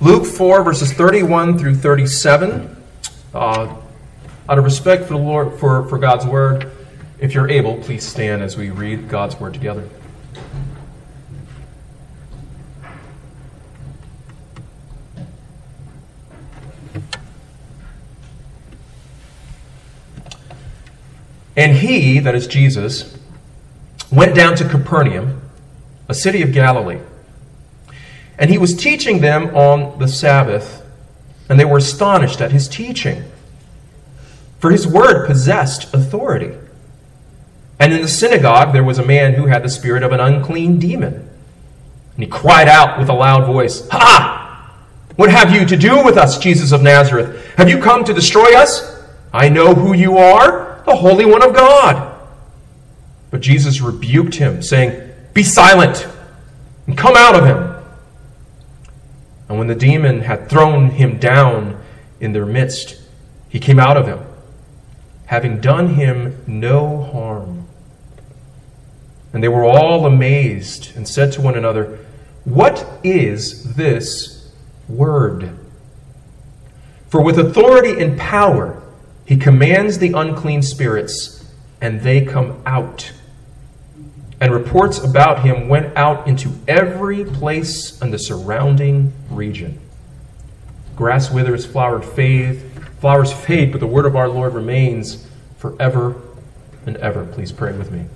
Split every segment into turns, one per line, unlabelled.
Luke 4, verses 31 through 37. Out of respect for the Lord, for God's word, if you're able, please stand as we read God's word together. And he, that is Jesus, went down to Capernaum, a city of Galilee. And he was teaching them on the Sabbath, and they were astonished at his teaching. For his word possessed authority. And in the synagogue there was a man who had the spirit of an unclean demon. And he cried out with a loud voice, "Ha! What have you to do with us, Jesus of Nazareth? Have you come to destroy us? I know who you are, the Holy One of God." But Jesus rebuked him, saying, "Be silent, and come out of him." And when the demon had thrown him down in their midst, he came out of him, having done him no harm. And they were all amazed and said to one another, "What is this word?" For with authority and power he commands the unclean spirits, and they come out. And reports about him went out into every place in the surrounding region. Grass withers, flowers fade, but the word of our Lord remains forever and ever. Please pray with me.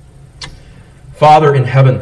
Father in heaven,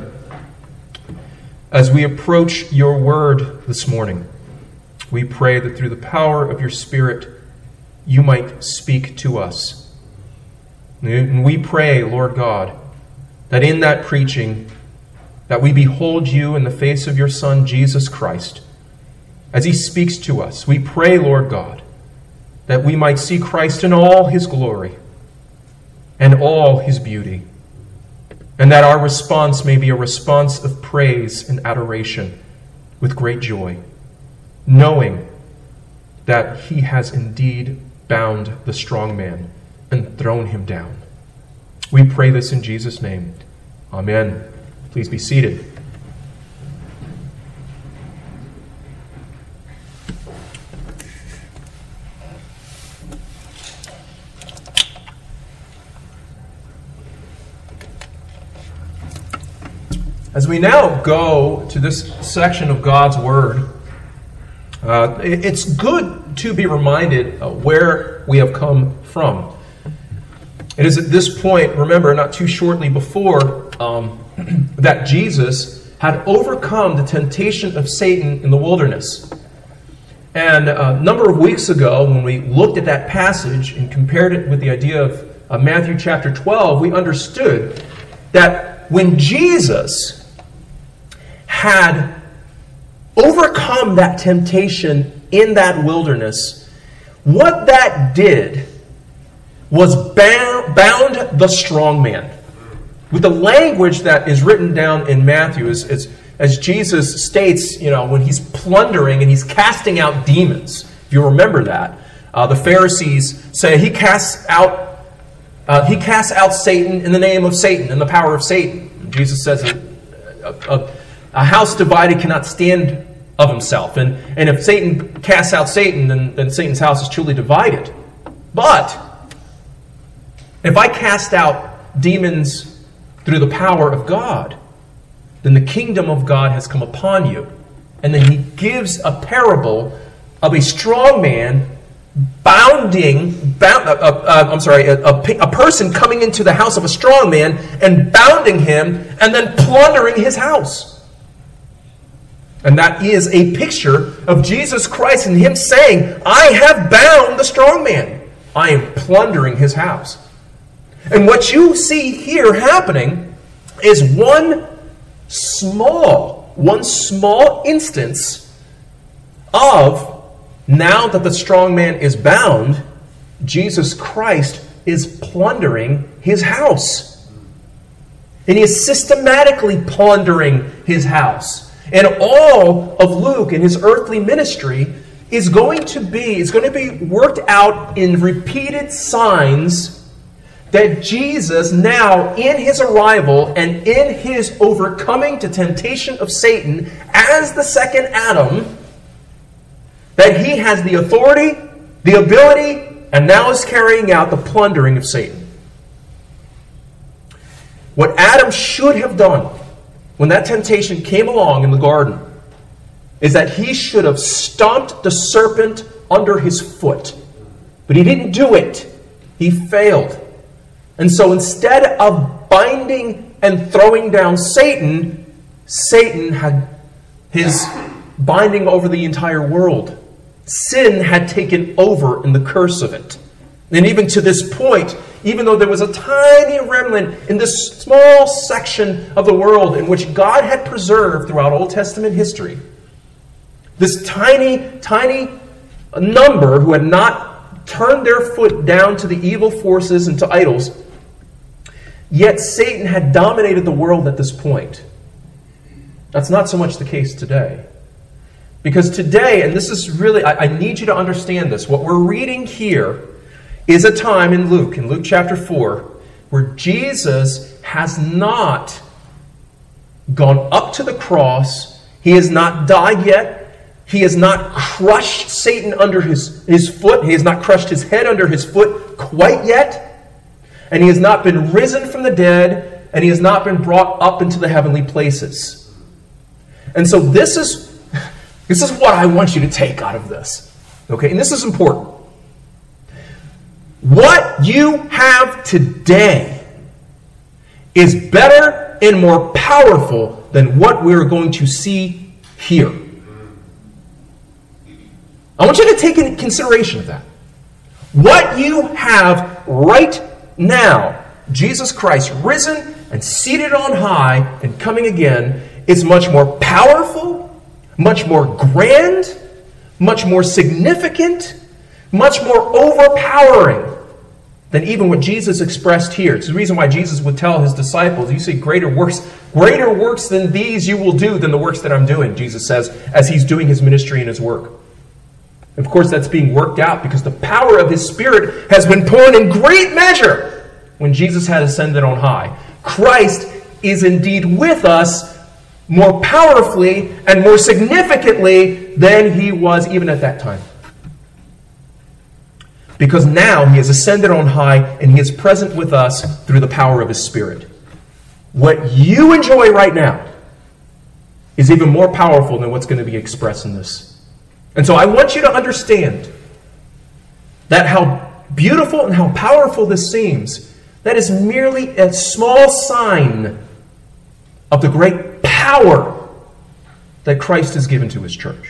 as we approach your word this morning, we pray that through the power of your Spirit, you might speak to us. And we pray, Lord God, that in that preaching, that we behold you in the face of your Son, Jesus Christ, as he speaks to us. We pray, Lord God, that we might see Christ in all his glory and all his beauty, and that our response may be a response of praise and adoration with great joy, knowing that he has indeed bound the strong man and thrown him down. We pray this in Jesus' name. Amen. Please be seated. As we now go to this section of God's Word, it's good to be reminded where we have come from. It is at this point, remember, not too shortly before, that Jesus had overcome the temptation of Satan in the wilderness. And a number of weeks ago, when we looked at that passage and compared it with the idea of Matthew chapter 12, we understood that when Jesus had overcome that temptation in that wilderness, what that did was bound the strong man. With the language that is written down in Matthew, as Jesus states, when he's plundering and he's casting out demons. If you remember that, the Pharisees say he casts out Satan in the name of Satan, in the power of Satan. Jesus says a house divided cannot stand of himself. And if Satan casts out Satan, then Satan's house is truly divided. But if I cast out demons through the power of God, then the kingdom of God has come upon you. And then he gives a parable of a strong man a person coming into the house of a strong man and bounding him and then plundering his house. And that is a picture of Jesus Christ and him saying, "I have bound the strong man. I am plundering his house." And what you see here happening is one small instance of, now that the strong man is bound, Jesus Christ is plundering his house. And he is systematically plundering his house. And all of Luke in his earthly ministry is going to be worked out in repeated signs that Jesus, now in his arrival and in his overcoming the temptation of Satan as the second Adam, that he has the authority, the ability, and now is carrying out the plundering of Satan. What Adam should have done when that temptation came along in the garden is that he should have stomped the serpent under his foot. But he didn't do it. He failed. And so instead of binding and throwing down Satan, Satan had his binding over the entire world. Sin had taken over in the curse of it. And even to this point, even though there was a tiny remnant in this small section of the world in which God had preserved throughout Old Testament history, this tiny, tiny number who had not turned their foot down to the evil forces and to idols, yet Satan had dominated the world at this point. That's not so much the case today. Because today, and this is really, I need you to understand this, what we're reading here is a time in Luke chapter 4, where Jesus has not gone up to the cross. He has not died yet. He has not crushed Satan under his foot. He has not crushed his head under his foot quite yet. And he has not been risen from the dead. And he has not been brought up into the heavenly places. And so this is what I want you to take out of this. Okay? And this is important. What you have today is better and more powerful than what we're going to see here. I want you to take into consideration of that. What you have right now, Jesus Christ risen and seated on high and coming again, is much more powerful, much more grand, much more significant, much more overpowering than even what Jesus expressed here. It's the reason why Jesus would tell his disciples, you see greater works than these you will do than the works that I'm doing, Jesus says, as he's doing his ministry and his work. Of course, that's being worked out because the power of his Spirit has been poured in great measure when Jesus had ascended on high. Christ is indeed with us more powerfully and more significantly than he was even at that time. Because now he has ascended on high and he is present with us through the power of his Spirit. What you enjoy right now is even more powerful than what's going to be expressed in this. And so I want you to understand that how beautiful and how powerful this seems, that is merely a small sign of the great power that Christ has given to his church.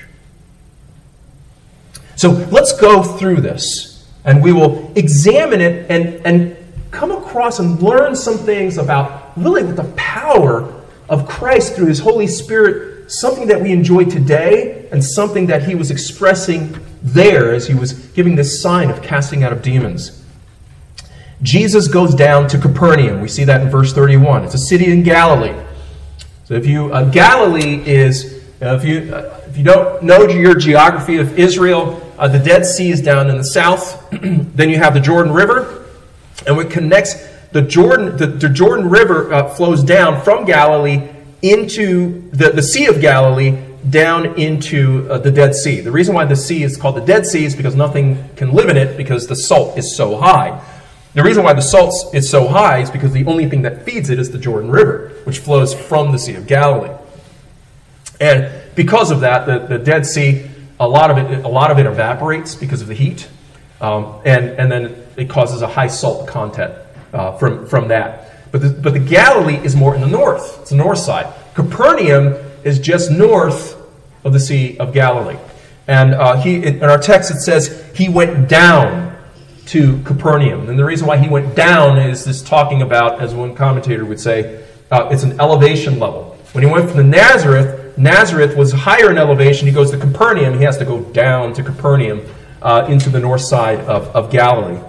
So let's go through this, and we will examine it and come across and learn some things about really the power of Christ through his Holy Spirit, something that we enjoy today and something that he was expressing there as he was giving this sign of casting out of demons. Jesus goes down to Capernaum. We see that in verse 31. It's a city in Galilee. So if you Galilee is, if you don't know your geography of Israel, the Dead Sea is down in the south. Then you have the Jordan River, and what connects the Jordan River flows down from Galilee into the Sea of Galilee down into the Dead Sea. The reason why the sea is called the Dead Sea is because nothing can live in it because the salt is so high. The reason why the salt is so high is because the only thing that feeds it is the Jordan River, which flows from the Sea of Galilee. And because of that, the Dead Sea, a lot of it evaporates because of the heat, and then it causes a high salt content from that. But the Galilee is more in the north. It's the north side. Capernaum is just north of the Sea of Galilee. And in our text it says he went down to Capernaum. And the reason why he went down is this talking about, as one commentator would say, it's an elevation level. When he went from Nazareth was higher in elevation. He goes to Capernaum. He has to go down to Capernaum into the north side of Galilee.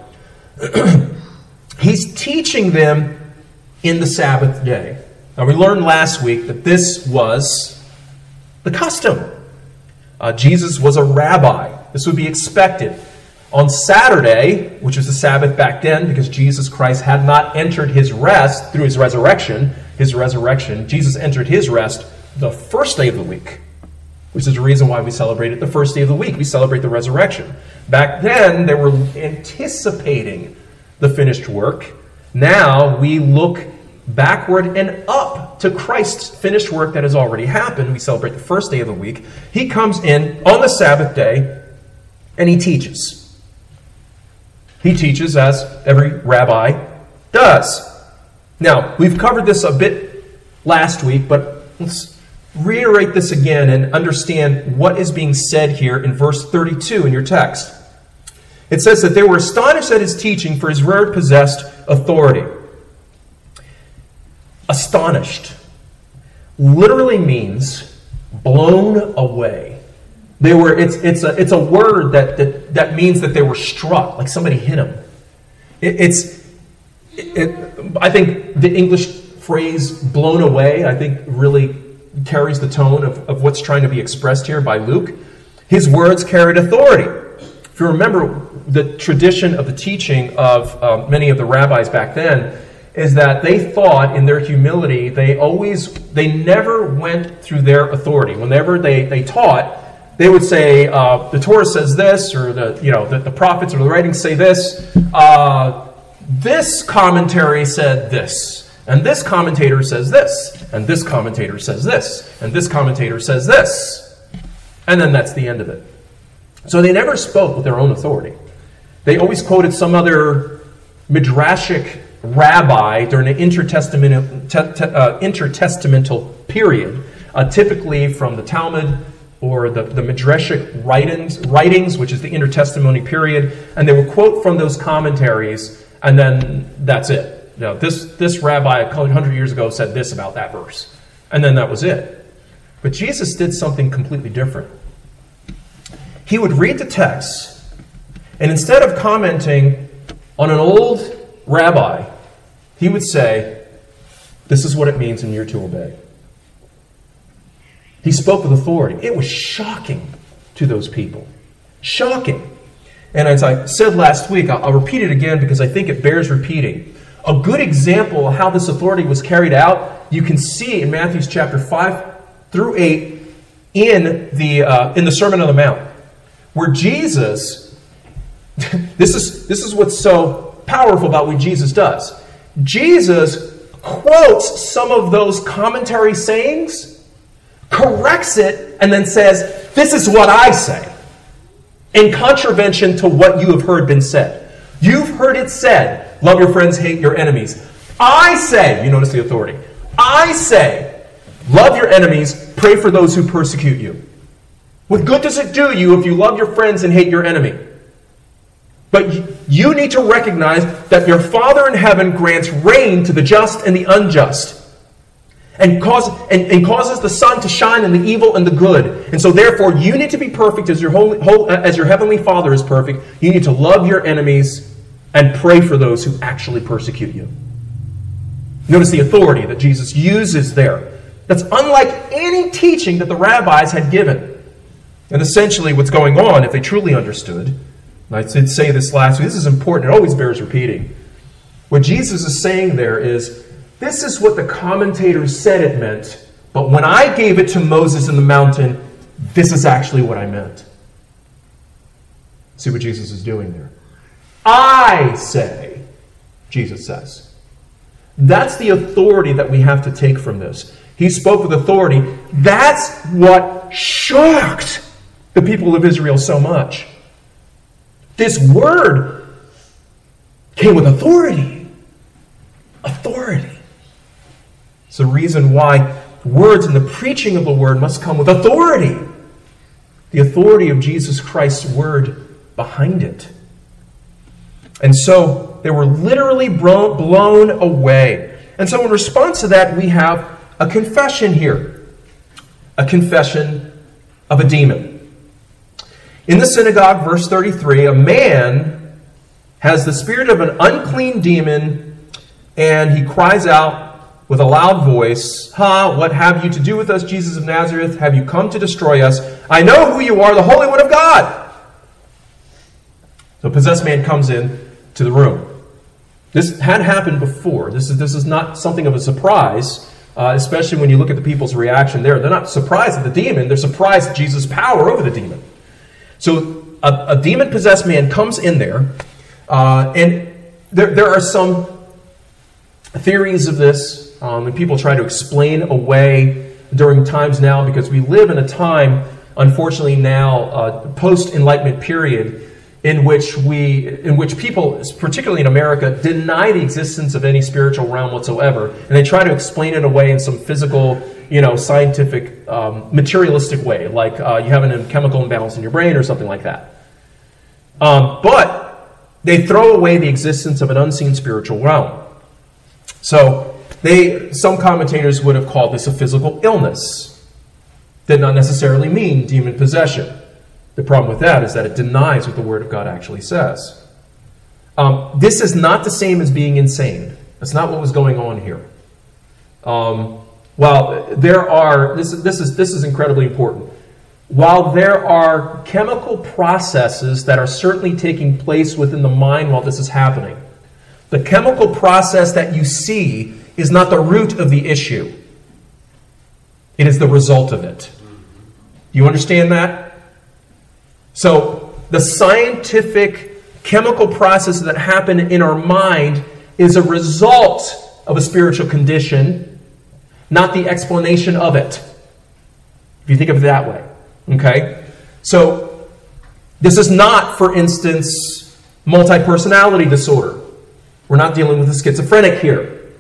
He's teaching them in the Sabbath day. Now, we learned last week that this was the custom. Jesus was a rabbi. This would be expected. On Saturday, which was the Sabbath back then, because Jesus Christ had not entered his rest through his resurrection, Jesus entered his rest the first day of the week, which is the reason why we celebrate it the first day of the week. We celebrate the resurrection. Back then, they were anticipating the finished work. Now we look backward and up to Christ's finished work that has already happened. We celebrate the first day of the week. He comes in on the Sabbath day and he teaches. He teaches as every rabbi does. Now, we've covered this a bit last week, but let's reiterate this again and understand what is being said here in verse 32 in your text. It says that they were astonished at his teaching, for his word possessed authority. Astonished literally means blown away. It's a word that means that they were struck, like somebody hit them. I think the English phrase "blown away" really carries the tone of what's trying to be expressed here by Luke. His words carried authority. If you remember the tradition of the teaching of many of the rabbis back then, is that they thought in their humility, they never went through their authority. Whenever they taught, they would say, the Torah says this, or the prophets or the writings say this. This commentary said this, and this commentator says this, and this commentator says this, and this commentator says this. And then that's the end of it. So they never spoke with their own authority. They always quoted some other midrashic rabbi during the intertestamental period, typically from the Talmud or the midrashic writings, which is the intertestamental period, and they would quote from those commentaries, and then that's it. This rabbi 100 years ago said this about that verse, and then that was it. But Jesus did something completely different. He would read the text, and instead of commenting on an old rabbi, he would say, this is what it means and you're to obey. He spoke with authority. It was shocking to those people. Shocking. And as I said last week, I'll repeat it again because I think it bears repeating. A good example of how this authority was carried out, you can see in Matthew chapter 5 through 8 in the Sermon on the Mount, where Jesus, this is what's so powerful about what Jesus does. Jesus quotes some of those commentary sayings, corrects it, and then says, this is what I say, in contravention to what you have heard been said. You've heard it said, love your friends, hate your enemies. I say, you notice the authority, I say, love your enemies, pray for those who persecute you. What good does it do you if you love your friends and hate your enemy? But you need to recognize that your Father in heaven grants rain to the just and the unjust, and causes the sun to shine in the evil and the good. And so therefore, you need to be perfect as your heavenly Father is perfect. You need to love your enemies and pray for those who actually persecute you. Notice the authority that Jesus uses there. That's unlike any teaching that the rabbis had given. And essentially what's going on, if they truly understood, and I did say this last week, this is important, it always bears repeating. What Jesus is saying there is, this is what the commentators said it meant, but when I gave it to Moses in the mountain, this is actually what I meant. See what Jesus is doing there? I say, Jesus says. That's the authority that we have to take from this. He spoke with authority. That's what shocked the people of Israel so much. This word came with authority. Authority. It's the reason why words and the preaching of the word must come with authority. The authority of Jesus Christ's word behind it. And so they were literally blown away. And so in response to that, we have a confession here. A confession of a demon. In the synagogue, verse 33, a man has the spirit of an unclean demon, and he cries out with a loud voice, what have you to do with us, Jesus of Nazareth? Have you come to destroy us? I know who you are, the Holy One of God. So a possessed man comes in to the room. This had happened before. This is not something of a surprise. especially when you look at the people's reaction there. They're not surprised at the demon. They're surprised at Jesus' power over the demon. So a demon-possessed man comes in there, and there are some theories of this, and people try to explain away during times now, because we live in a time, unfortunately now, post-Enlightenment period, in which people, particularly in America, deny the existence of any spiritual realm whatsoever, and they try to explain it away in some physical, scientific, materialistic way, like you have a chemical imbalance in your brain or something like that. But they throw away the existence of an unseen spiritual realm. So some commentators would have called this a physical illness. Did not necessarily mean demon possession. The problem with that is that it denies what the Word of God actually says. This is not the same as being insane. That's not what was going on here. This is incredibly important. While there are chemical processes that are certainly taking place within the mind while this is happening, the chemical process that you see is not the root of the issue. It is the result of it. Do you understand that? So, the scientific chemical processes that happen in our mind is a result of a spiritual condition, not the explanation of it. If you think of it that way. Okay? So, this is not, for instance, multi-personality disorder. We're not dealing with a schizophrenic here.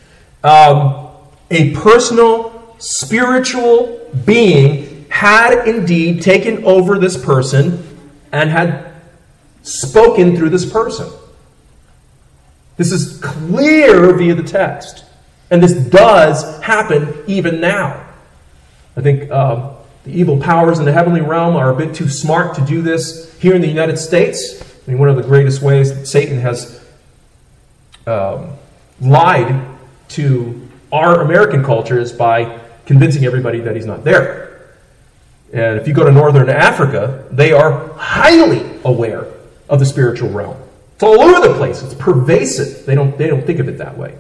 A personal, spiritual being had indeed taken over this person and had spoken through this person. This is clear via the text. And this does happen even now. I think the evil powers in the heavenly realm are a bit too smart to do this here in the United States. I mean, one of the greatest ways that Satan has lied to our American culture is by convincing everybody that he's not there. And if you go to northern Africa, they are highly aware of the spiritual realm. It's all over the place. It's pervasive. They don't think of it that way.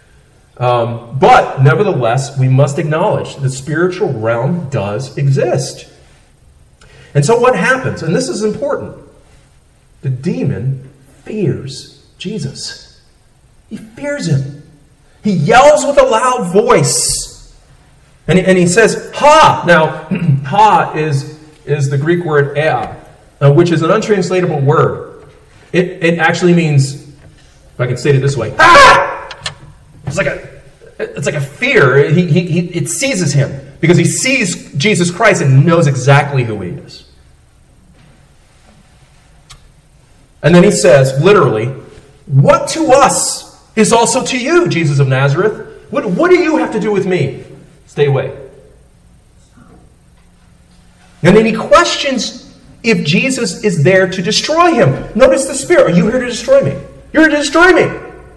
But nevertheless, we must acknowledge the spiritual realm does exist. And so what happens? And this is important. The demon fears Jesus. He fears him. He yells with a loud voice. And he says, ha! Now, ha is the Greek word ea, which is an untranslatable word. It actually means, if I can state it this way, ah! It's like a fear. It seizes him because he sees Jesus Christ and knows exactly who he is. And then he says, literally, what to us is also to you, Jesus of Nazareth. What do you have to do with me? Stay away. And then he questions if Jesus is there to destroy him. Notice the spirit. Are you here to destroy me? You're here to destroy me.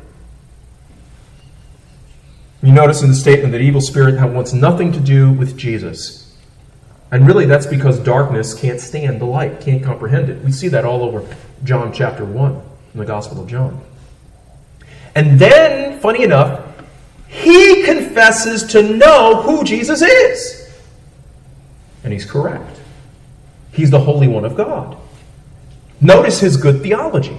You notice in the statement that evil spirit wants nothing to do with Jesus. And really that's because darkness can't stand the light, can't comprehend it. We see that all over John chapter 1 in the Gospel of John. And then, funny enough, he confesses to know who Jesus is. And he's correct. He's the Holy One of God. Notice his good theology.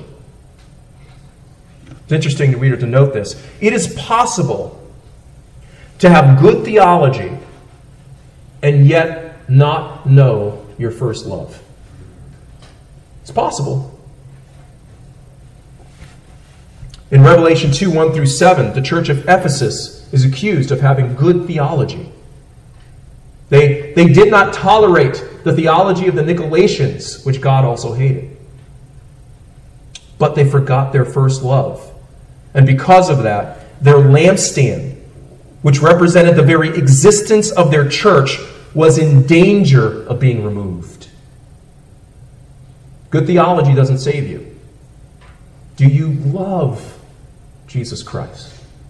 It's interesting, reader, to note this. It is possible to have good theology and yet not know your first love. It's possible. In Revelation 2, 1 through 7, the church of Ephesus is accused of having good theology. They did not tolerate the theology of the Nicolaitans, which God also hated. But they forgot their first love. And because of that, their lampstand, which represented the very existence of their church, was in danger of being removed. Good theology doesn't save you. Do you love Jesus Christ?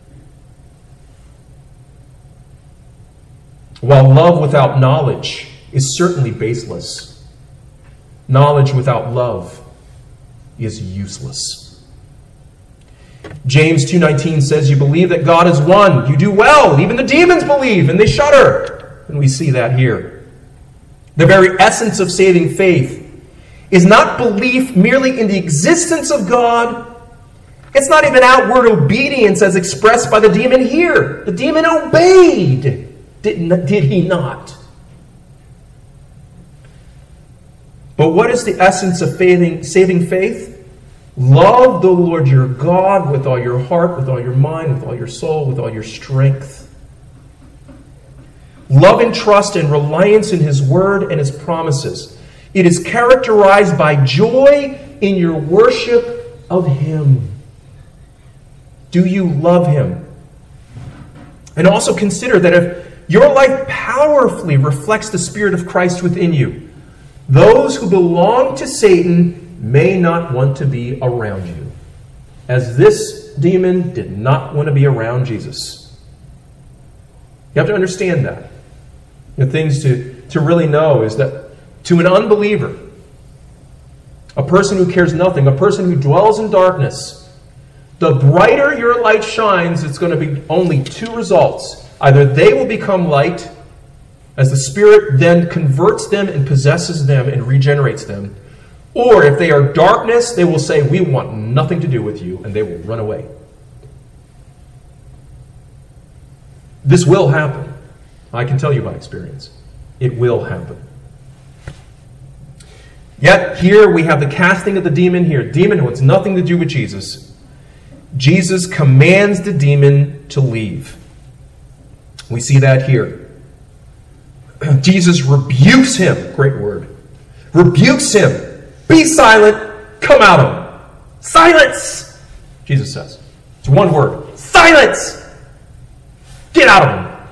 While love without knowledge is certainly baseless, knowledge without love is useless. James 2:19 says, you believe that God is one. You do well. Even the demons believe and they shudder. And we see that here. The very essence of saving faith is not belief merely in the existence of God. It's not even outward obedience as expressed by the demon here. The demon obeyed, did he not? But what is the essence of saving faith? Love the Lord your God with all your heart, with all your mind, with all your soul, with all your strength. Love and trust and reliance in His word and His promises. It is characterized by joy in your worship of Him. Do you love Him? And also consider that if your life powerfully reflects the Spirit of Christ within you, those who belong to Satan may not want to be around you, as this demon did not want to be around Jesus. You have to understand that. The things to really know is that to an unbeliever, a person who cares nothing, a person who dwells in darkness, the brighter your light shines, it's going to be only two results. Either they will become light, as the Spirit then converts them and possesses them and regenerates them. Or if they are darkness, they will say, we want nothing to do with you, and they will run away. This will happen. I can tell you by experience. It will happen. Yet here we have the casting of the demon here. Demon who wants nothing to do with Jesus. Jesus commands the demon to leave. We see that here. Jesus rebukes him. Great word. Rebukes him. Be silent. Come out of him. Silence! Jesus says. It's one word. Silence! Get out of him.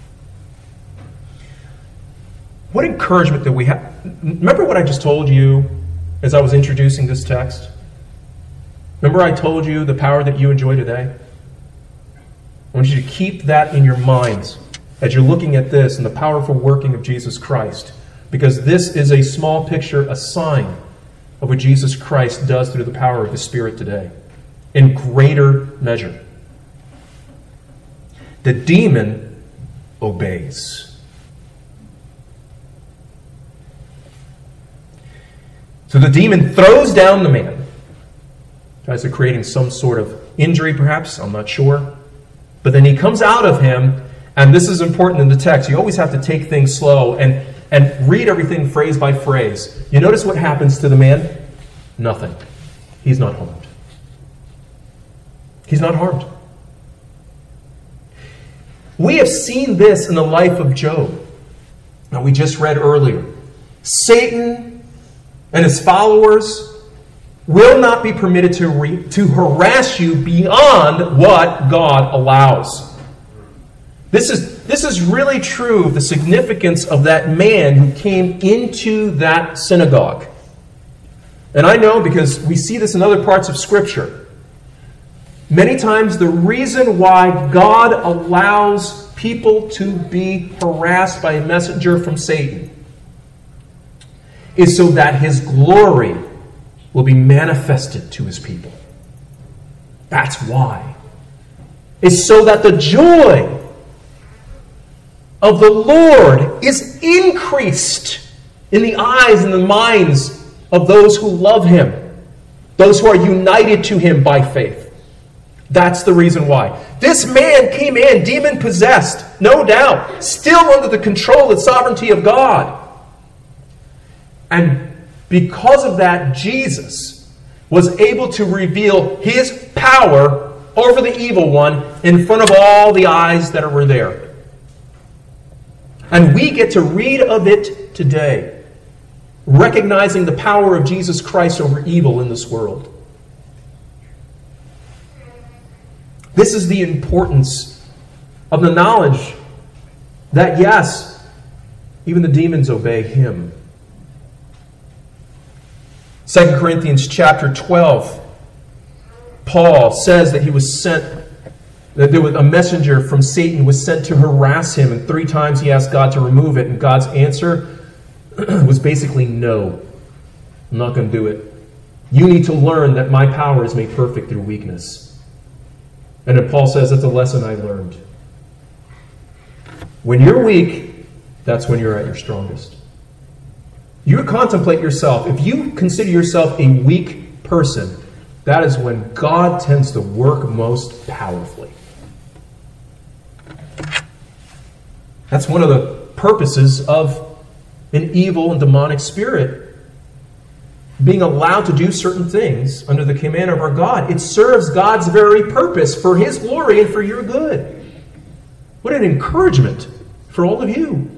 What encouragement that we have. Remember what I just told you as I was introducing this text? Remember I told you the power that you enjoy today? I want you to keep that in your minds as you're looking at this and the powerful working of Jesus Christ. Because this is a small picture, a sign of what Jesus Christ does through the power of the Spirit today. In greater measure. The demon obeys. So the demon throws down the man. Tries to creating some sort of injury, perhaps. I'm not sure. But then he comes out of him, and this is important in the text. You always have to take things slow and read everything phrase by phrase. You notice what happens to the man? Nothing. He's not harmed. He's not harmed. We have seen this in the life of Job. Now, we just read earlier. Satan and his followers will not be permitted to harass you beyond what God allows. This is really true of the significance of that man who came into that synagogue. And I know because we see this in other parts of Scripture. Many times the reason why God allows people to be harassed by a messenger from Satan is so that His glory will be manifested to His people. That's why. It's so that the joy of the Lord is increased in the eyes and the minds of those who love Him, those who are united to Him by faith. That's the reason why. This man came in demon-possessed, no doubt, still under the control and sovereignty of God. And because of that, Jesus was able to reveal His power over the evil one in front of all the eyes that were there. And we get to read of it today, recognizing the power of Jesus Christ over evil in this world. This is the importance of the knowledge that, yes, even the demons obey Him. 2 Corinthians chapter 12, Paul says that he was sent, that there was a messenger from Satan was sent to harass him, and 3 times he asked God to remove it, and God's answer was basically no. I'm not going to do it. You need to learn that my power is made perfect through weakness. And then Paul says, that's a lesson I learned. When you're weak, that's when you're at your strongest. You contemplate yourself. If you consider yourself a weak person, that is when God tends to work most powerfully. That's one of the purposes of an evil and demonic spirit being allowed to do certain things under the command of our God. It serves God's very purpose for His glory and for your good. What an encouragement for all of you.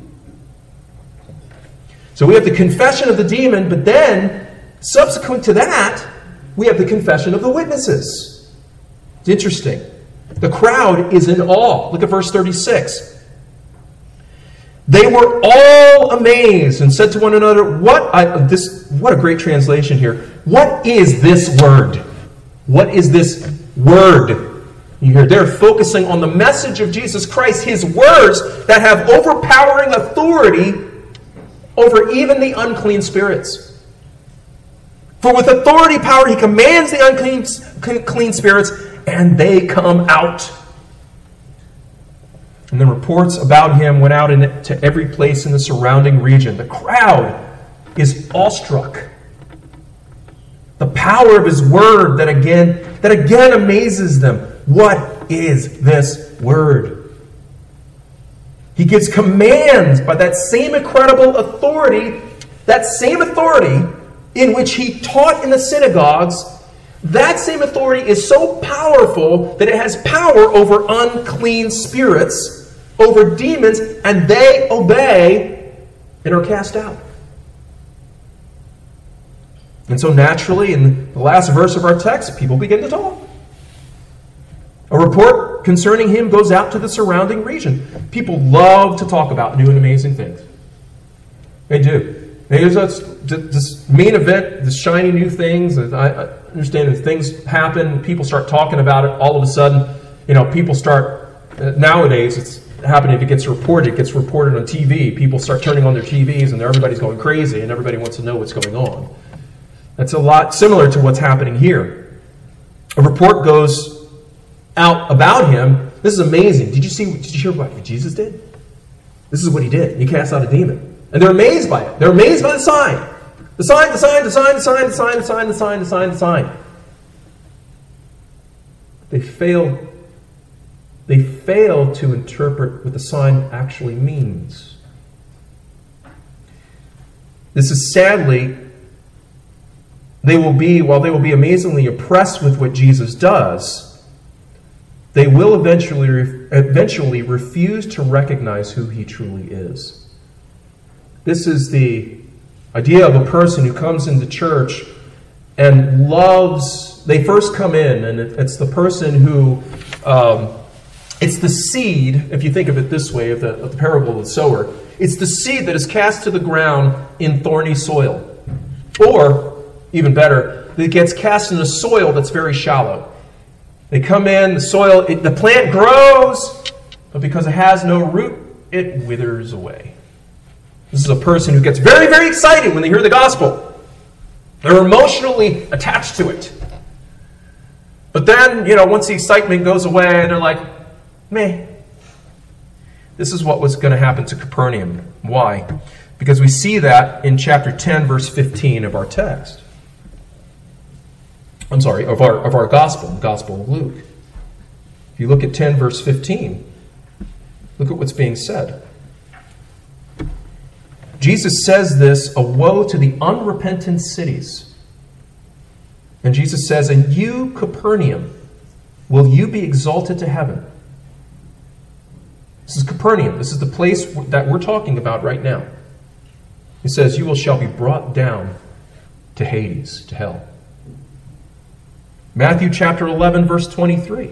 So we have the confession of the demon, but then, subsequent to that, we have the confession of the witnesses. It's interesting. The crowd is in awe. Look at verse 36. They were all amazed and said to one another, what a great translation here. What is this word? What is this word? You hear, they're focusing on the message of Jesus Christ, His words that have overpowering authority over even the unclean spirits. For with authority, power, He commands the unclean spirits, and they come out. And the reports about Him went out to every place in the surrounding region. The crowd is awestruck. The power of His word that again amazes them. What is this word? He gives commands by that same incredible authority, that same authority in which He taught in the synagogues. That same authority is so powerful that it has power over unclean spirits, over demons, and they obey and are cast out. And so naturally, in the last verse of our text, people begin to talk. A report concerning Him goes out to the surrounding region. People love to talk about new and amazing things. They do. There's this main event, this shiny new things. I understand that things happen, people start talking about it. All of a sudden, people start, nowadays it's happening, if it gets reported on TV. People start turning on their TVs and everybody's going crazy and everybody wants to know what's going on. That's a lot similar to what's happening here. A report goes out about Him. This is amazing. Did you hear what Jesus did? This is what He did. He cast out a demon. And they're amazed by it. They're amazed by the sign. The sign, the sign, the sign, the sign, the sign, the sign, the sign, the sign, the sign. They fail to interpret what the sign actually means. This is sadly, while they will be amazingly impressed with what Jesus does, they will eventually refuse to recognize who He truly is. This is the idea of a person who comes into church and loves, they first come in, and it's the person who, it's the seed, if you think of it this way, of the parable of the sower. It's the seed that is cast to the ground in thorny soil. Or, even better, it gets cast in a soil that's very shallow. They come in, the soil, the plant grows, but because it has no root, it withers away. This is a person who gets very, very excited when they hear the gospel. They're emotionally attached to it. But then, once the excitement goes away, they're like, meh. This is what was going to happen to Capernaum. Why? Because we see that in chapter 10, verse 15 of our text. Of our gospel, the Gospel of Luke. If you look at 10, verse 15, look at what's being said. Jesus says this, a woe to the unrepentant cities. And Jesus says, and you, Capernaum, will you be exalted to heaven? This is Capernaum. This is the place that we're talking about right now. He says, you shall be brought down to Hades, to hell. Matthew chapter 11, verse 23.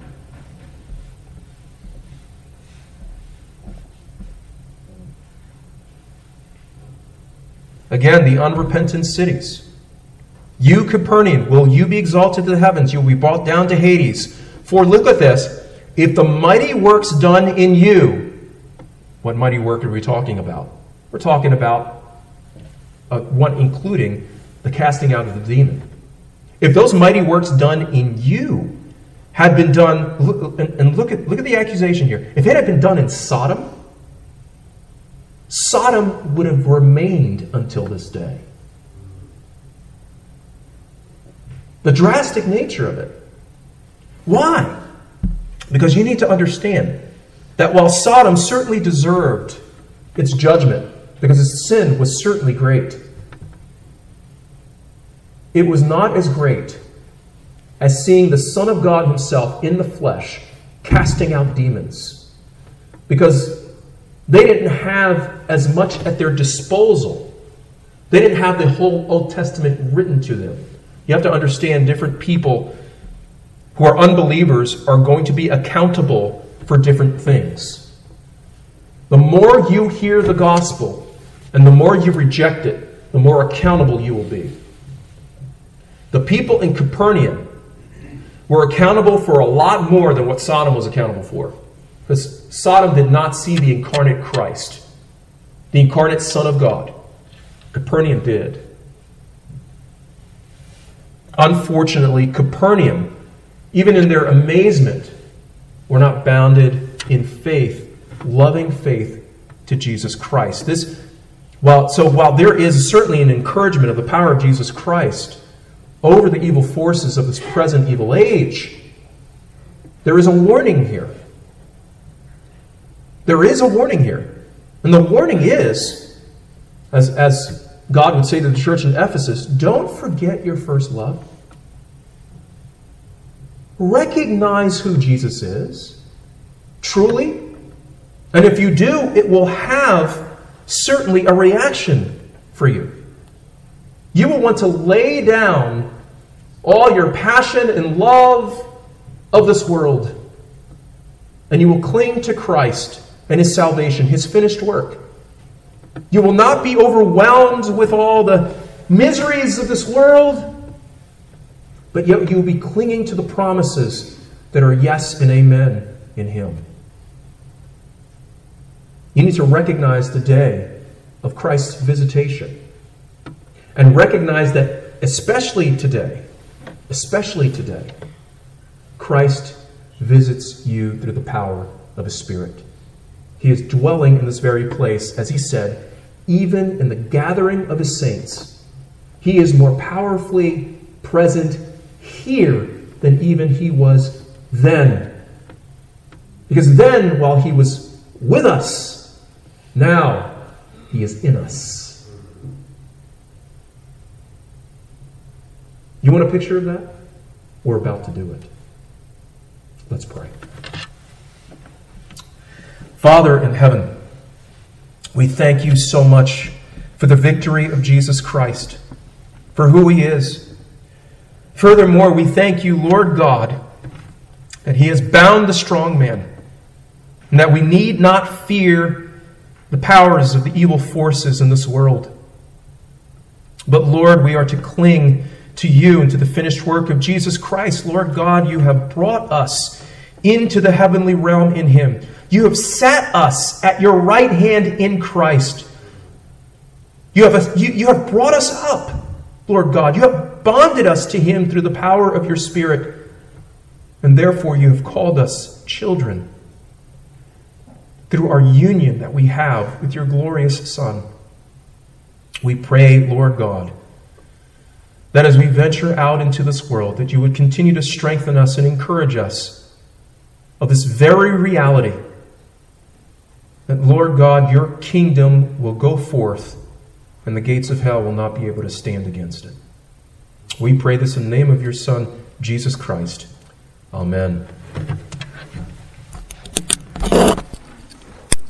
Again, the unrepentant cities. You, Capernaum, will you be exalted to the heavens? You will be brought down to Hades. For look at this. If the mighty works done in you, what mighty work are we talking about? We're talking about one including the casting out of the demon. If those mighty works done in you had been done, and look at the accusation here. If it had been done in Sodom, Sodom would have remained until this day. The drastic nature of it. Why? Because you need to understand that while Sodom certainly deserved its judgment, because its sin was certainly great, it was not as great as seeing the Son of God himself in the flesh casting out demons. Because they didn't have as much at their disposal. They didn't have the whole Old Testament written to them. You have to understand, different people who are unbelievers are going to be accountable for different things. The more you hear the gospel and the more you reject it, the more accountable you will be. The people in Capernaum were accountable for a lot more than what Sodom was accountable for. Because Sodom did not see the incarnate Christ, the incarnate Son of God. Capernaum did. Unfortunately, Capernaum, even in their amazement, were not bounded in faith, loving faith to Jesus Christ. While there is certainly an encouragement of the power of Jesus Christ over the evil forces of this present evil age, there is a warning here. There is a warning here. And the warning is, as God would say to the church in Ephesus, don't forget your first love. Recognize who Jesus is, truly. And if you do, it will have certainly a reaction for you. You will want to lay down all your passion and love of this world. And you will cling to Christ and His salvation, His finished work. You will not be overwhelmed with all the miseries of this world, but yet you will be clinging to the promises that are yes and amen in Him. You need to recognize the day of Christ's visitation. And recognize that especially today, Christ visits you through the power of His Spirit. He is dwelling in this very place, as He said, even in the gathering of His saints. He is more powerfully present here than even He was then. Because then, while He was with us, now He is in us. You want a picture of that? We're about to do it. Let's pray. Father in heaven, we thank You so much for the victory of Jesus Christ, for who He is. Furthermore, we thank You, Lord God, that He has bound the strong man, and that we need not fear the powers of the evil forces in this world. But Lord, we are to cling to You and to the finished work of Jesus Christ. Lord God, You have brought us into the heavenly realm in Him. You have sat us at Your right hand in Christ. You have brought us up, Lord God. You have bonded us to Him through the power of Your Spirit. And therefore You have called us children through our union that we have with Your glorious Son. We pray, Lord God, that as we venture out into this world, that You would continue to strengthen us and encourage us of this very reality, that, Lord God, Your kingdom will go forth and the gates of hell will not be able to stand against it. We pray this in the name of Your Son, Jesus Christ. Amen.